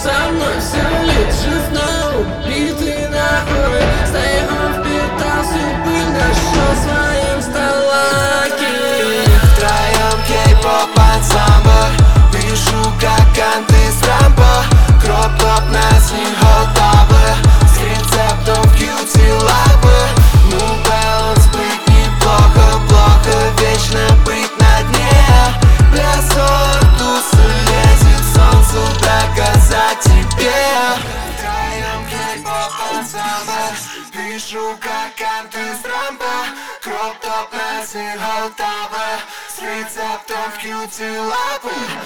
со мной все лежит на убитый нахуй. Стоял, впитался пыль, нашел своим сталаки. Втроем кей-поп ансамбль, пишу как анты с рампа. Кроп-топ на синхол таблы, с рецептом в кьюти лапы. Ну баланс быть неплохо, плохо вечно быть на дне. Плясок тусы лезет солнцу доказать тебе. Втроем кей-поп ансамбль, пишу как анты с рампа. Кроп-топ на синхол таблы, с рецептом в кьюти лапы.